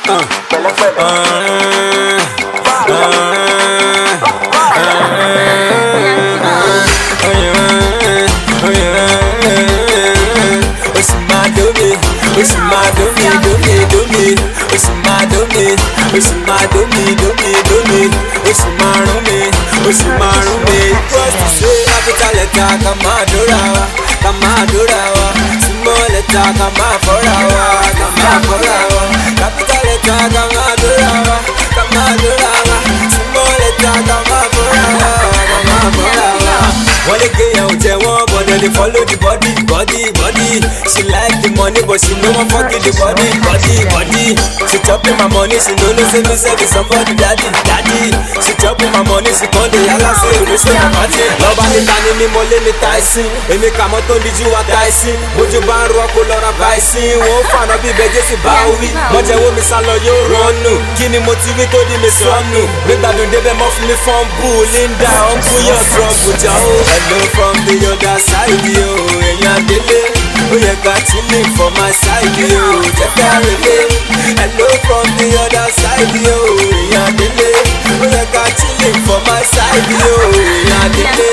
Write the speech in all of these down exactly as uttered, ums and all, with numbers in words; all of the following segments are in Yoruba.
Oṣù máa do mi, do mi, do mi. Oṣù máa do mi, oṣù máa do mi, do mi, do mi. Oṣù máa rún mi, oṣù máa rún mi. Cross to say capital letter ká máa dóra wa, ká máa dóra wa. Small letter ká máa fọ́ra wa, ká máa fọ́ra wa. Capital letter ká máa dóra wa, ká máa dóra wa. Small letter ká máa fọ́ra wa, ká máa fọ́ra wa. Wọ́n lè kéèyàn ò jẹ wọ́n, but dem dey follow the body, body, body. She like the money, but she no wan fuck with the body, body, body. She chopping my money, she no know say me sef be somebody, daddy, daddy. She chopping my money, she come dey yalla say ore say my party. Lọ́ba níta ni mi mo lé mi Tyson, èmi kà mọ́ tó ń díjú wa Tyson. Bójú bá ń rọ kó lọ́ra Bison, wọ́n fànà bí bẹ́jẹ́ sí bá wí. Mọ̀jẹ̀ wo mi sá lọ yóò rọ́ọ̀nù, kí ni mo ti rí tó di mi sọnù. Gbégbádùn débẹ̀ mọ́ fún mi fọ́n bù, Linda ó ń kún yọ̀ trọ́bù jà ó. Hello from the other side yo, èèyàn délé. Oh yeah, got chilling for my side yo, jẹ́ ká relé. Hello from the other side yo, èèyàn délé. Oh yeah, got chilling for my side yo, èèyàn délé.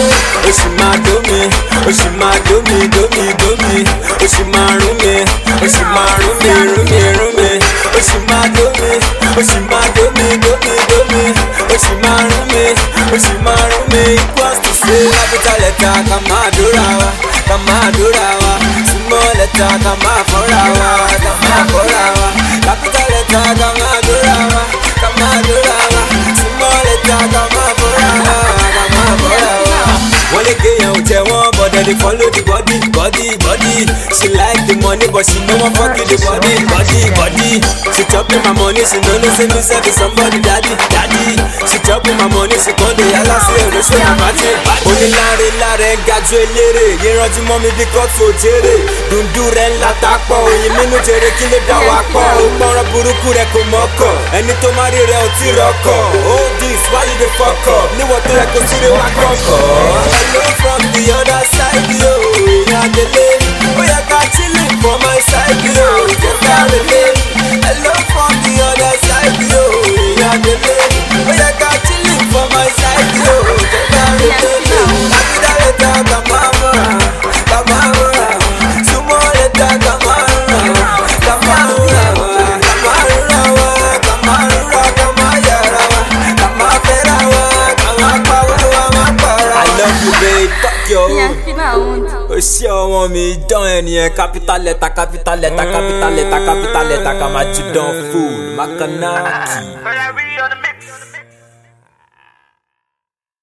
Oṣù máa do mi, oṣù máa do mi, do mi, do mi. Oṣù máa rún mi, oṣù máa rún mi, rún mi, rún mi. Oṣù máa do mi, oṣù máa do mi, do mi, do mi. Oṣù máa rún mi, oṣù máa rún mi. Equals to say capital letter ká máa dóra wa, ká máa dóra wa. Small letter ká máa fọ́ra wa, ká máa fọ́ra wa. Capital letter ká máa dóra wa, ká máa dóra wa. Small letter ká máa fọ́ra wa, ká máa fọ́ra wa. Wọ́n lè kéèyàn ò jẹ wọ́n, but dem dey follow the body, body, body. She like the money, but she no wan fuck with the body, body, body. She chopping my money, she no know say me sef be somebody, daddy, daddy. She chopping my money, she come dey yalla say ore say my party. Oníláre láre ń gajú eléré, ìrànjú mọ́ mi bí kọ́tù òjèrè. Dùndú rẹ̀ ńlá ta pọ̀, òyìn mímú jèrè kí lè dá wa pọ̀. Ó gbọ́nrán burúkú rẹ̀ kò mọ́kọ̀, ẹni tó má rí rẹ̀ ò tí rọ́kọ̀. All this why you dey fuck up, níwọ̀n tó rẹ̀ kò sí rẹ̀ wá kọ̀ọ̀kọ̀. Hello from the other side yo, èèyàn délé. Ó yẹ ká chilling for my side yo, jẹ́ ká relé. Hello from the other side yo, èèyàn délé. Ó yẹ ká chilling for my side yo, jẹ́ ká relé. Capital letter ká máa múra, ká máa múra. Small letter ká máa rúra, ká máa rúra wa. Ká máa rúra wa, ká máa rúra, ká máa yára wa. Ká máa fẹ́ra wa, ká máa pawó wa, máa para wa. I love you babe, fuck your own. O ṣé ọmọ mi dán ẹnìyẹn. Capital letter, capital letter, capital letter, capital letter ká máa jí dán full. Makanaki.